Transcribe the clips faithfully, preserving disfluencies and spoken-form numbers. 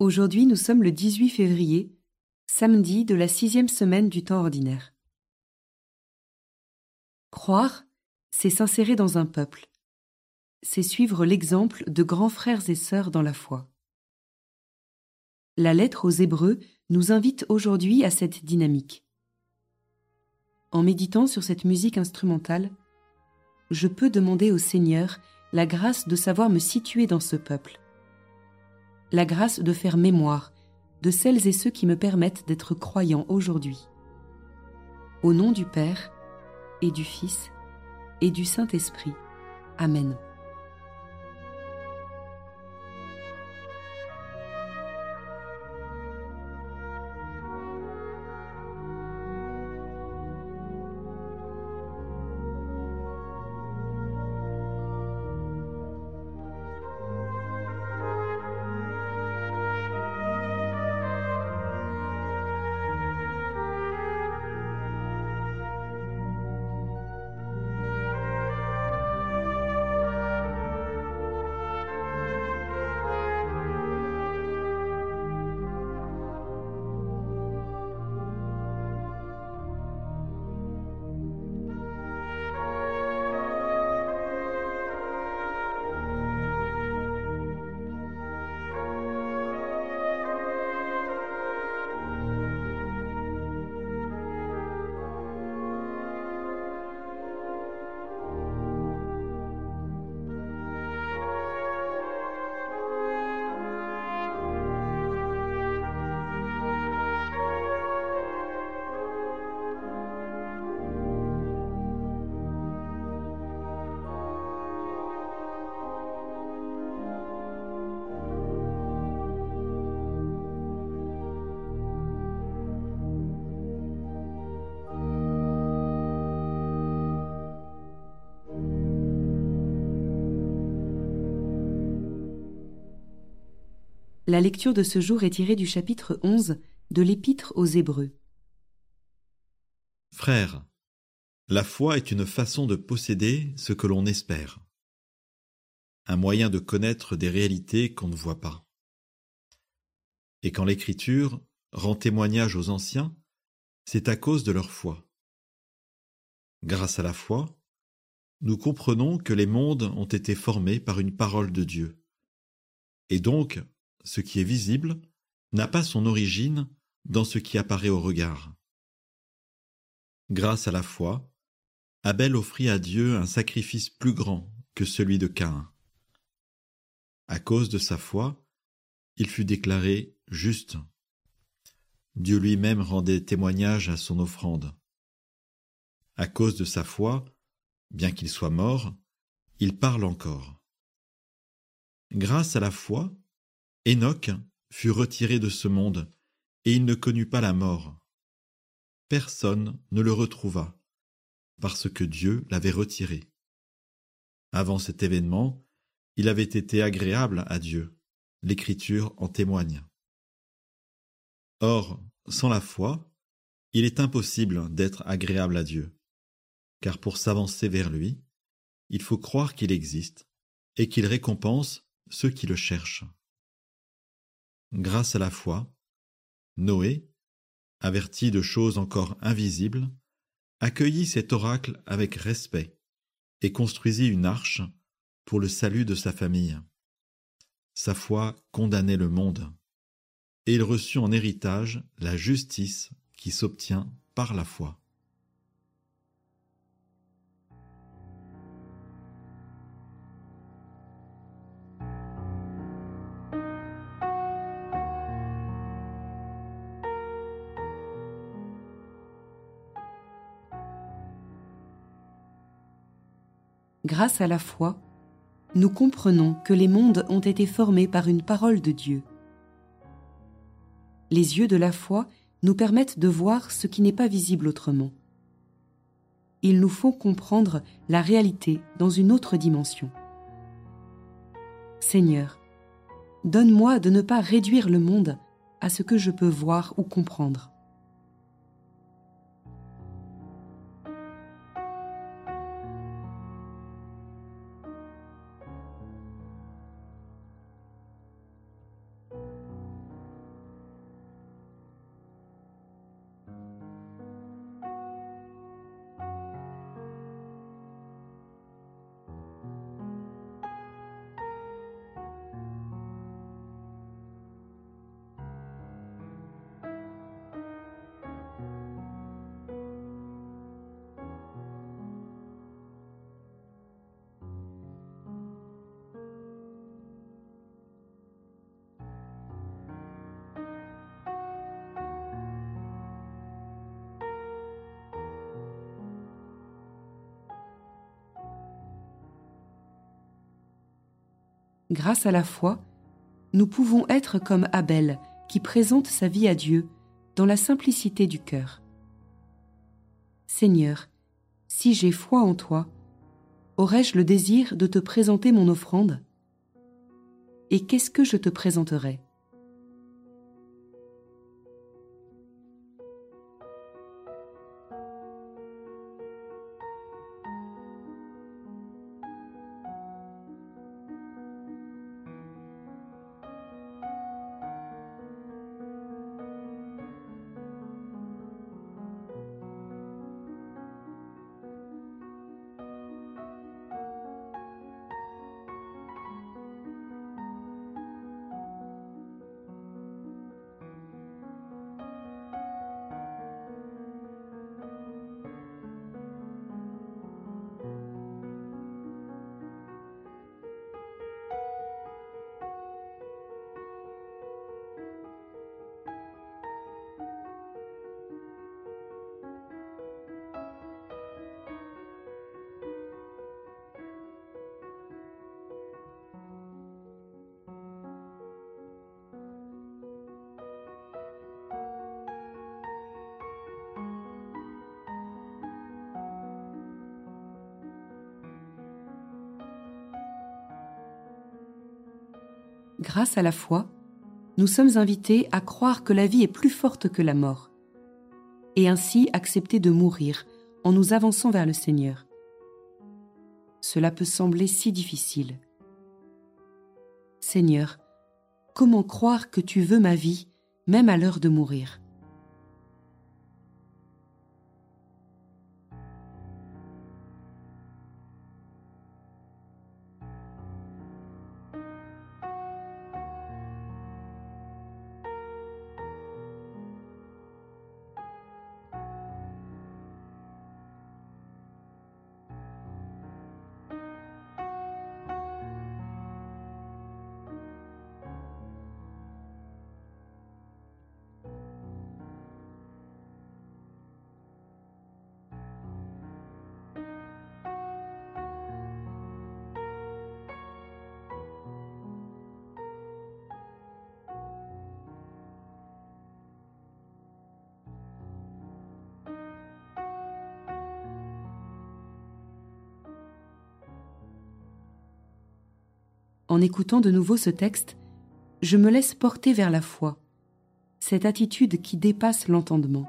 Aujourd'hui, nous sommes le dix-huit février, samedi de la sixième semaine du temps ordinaire. Croire, c'est s'insérer dans un peuple. C'est suivre l'exemple de grands frères et sœurs dans la foi. La lettre aux Hébreux nous invite aujourd'hui à cette dynamique. En méditant sur cette musique instrumentale, je peux demander au Seigneur la grâce de savoir me situer dans ce peuple, la grâce de faire mémoire de celles et ceux qui me permettent d'être croyant aujourd'hui. Au nom du Père et du Fils et du Saint-Esprit. Amen. La lecture de ce jour est tirée du chapitre onze de l'Épître aux Hébreux. Frères, la foi est une façon de posséder ce que l'on espère, un moyen de connaître des réalités qu'on ne voit pas. Et quand l'Écriture rend témoignage aux anciens, c'est à cause de leur foi. Grâce à la foi, nous comprenons que les mondes ont été formés par une parole de Dieu, et donc ce qui est visible n'a pas son origine dans ce qui apparaît au regard. Grâce à la foi, Abel offrit à Dieu un sacrifice plus grand que celui de Caïn. À cause de sa foi, il fut déclaré juste. Dieu lui-même rendait témoignage à son offrande. À cause de sa foi, bien qu'il soit mort, il parle encore. Grâce à la foi, Enoch fut retiré de ce monde, et il ne connut pas la mort. Personne ne le retrouva, parce que Dieu l'avait retiré. Avant cet événement, il avait été agréable à Dieu. L'Écriture en témoigne. Or, sans la foi, il est impossible d'être agréable à Dieu, car pour s'avancer vers lui, il faut croire qu'il existe et qu'il récompense ceux qui le cherchent. Grâce à la foi, Noé, averti de choses encore invisibles, accueillit cet oracle avec respect et construisit une arche pour le salut de sa famille. Sa foi condamnait le monde, et il reçut en héritage la justice qui s'obtient par la foi. Grâce à la foi, nous comprenons que les mondes ont été formés par une parole de Dieu. Les yeux de la foi nous permettent de voir ce qui n'est pas visible autrement. Ils nous font comprendre la réalité dans une autre dimension. Seigneur, donne-moi de ne pas réduire le monde à ce que je peux voir ou comprendre. Grâce à la foi, nous pouvons être comme Abel, qui présente sa vie à Dieu dans la simplicité du cœur. Seigneur, si j'ai foi en toi, aurais-je le désir de te présenter mon offrande? Et qu'est-ce que je te présenterai? Grâce à la foi, nous sommes invités à croire que la vie est plus forte que la mort, et ainsi accepter de mourir en nous avançant vers le Seigneur. Cela peut sembler si difficile. Seigneur, comment croire que tu veux ma vie, même à l'heure de mourir ? En écoutant de nouveau ce texte, je me laisse porter vers la foi, cette attitude qui dépasse l'entendement.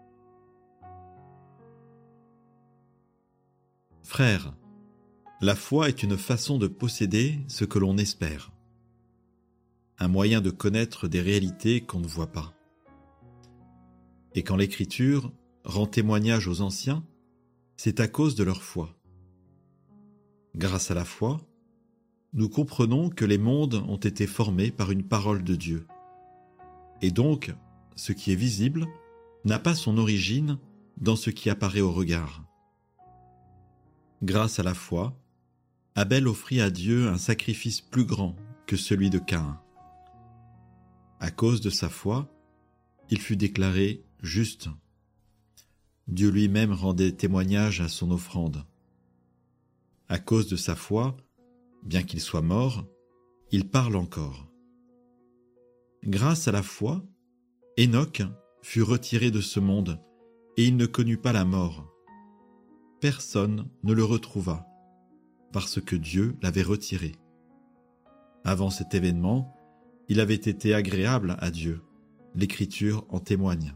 Frères, la foi est une façon de posséder ce que l'on espère, un moyen de connaître des réalités qu'on ne voit pas. Et quand l'Écriture rend témoignage aux anciens, c'est à cause de leur foi. Grâce à la foi, nous comprenons que les mondes ont été formés par une parole de Dieu. Et donc, ce qui est visible n'a pas son origine dans ce qui apparaît au regard. Grâce à la foi, Abel offrit à Dieu un sacrifice plus grand que celui de Caïn. À cause de sa foi, il fut déclaré juste. Dieu lui-même rendait témoignage à son offrande. À cause de sa foi, bien qu'il soit mort, il parle encore. Grâce à la foi, Enoch fut retiré de ce monde et il ne connut pas la mort. Personne ne le retrouva, parce que Dieu l'avait retiré. Avant cet événement, il avait été agréable à Dieu. L'Écriture en témoigne.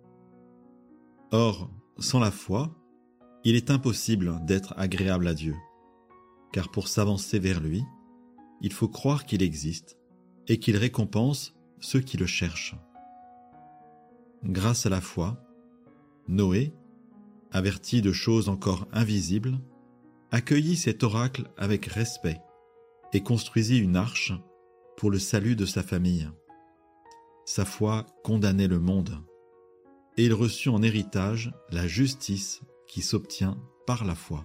Or, sans la foi, il est impossible d'être agréable à Dieu. Car pour s'avancer vers lui, il faut croire qu'il existe et qu'il récompense ceux qui le cherchent. Grâce à la foi, Noé, averti de choses encore invisibles, accueillit cet oracle avec respect et construisit une arche pour le salut de sa famille. Sa foi condamnait le monde, et il reçut en héritage la justice qui s'obtient par la foi.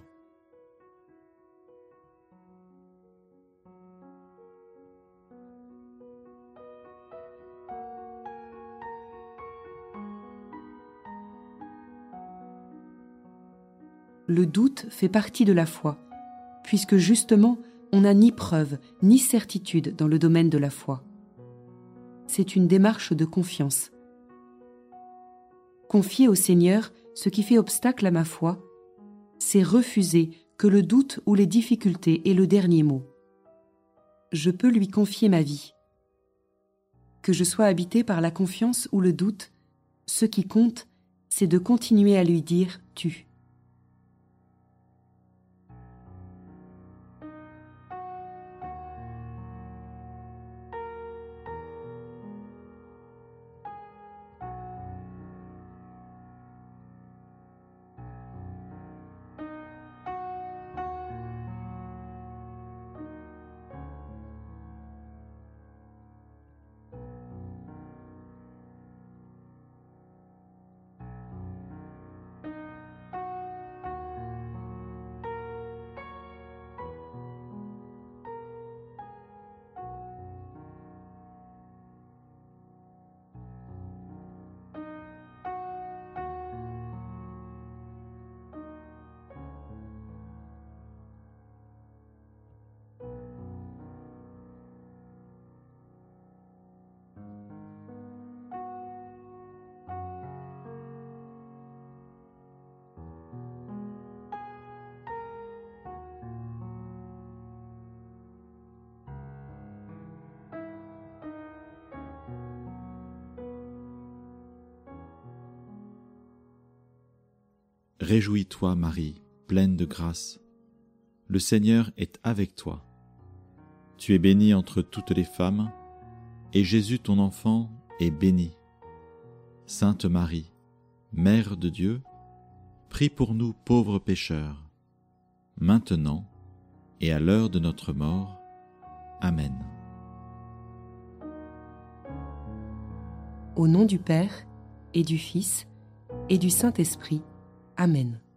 Le doute fait partie de la foi, puisque justement, on n'a ni preuve, ni certitude dans le domaine de la foi. C'est une démarche de confiance. Confier au Seigneur ce qui fait obstacle à ma foi, c'est refuser que le doute ou les difficultés aient le dernier mot. Je peux lui confier ma vie. Que je sois habité par la confiance ou le doute, ce qui compte, c'est de continuer à lui dire « tu ». Réjouis-toi, Marie, pleine de grâce. Le Seigneur est avec toi. Tu es bénie entre toutes les femmes, et Jésus, ton enfant, est béni. Sainte Marie, Mère de Dieu, prie pour nous pauvres pécheurs, maintenant et à l'heure de notre mort. Amen. Au nom du Père, et du Fils, et du Saint-Esprit. Amen.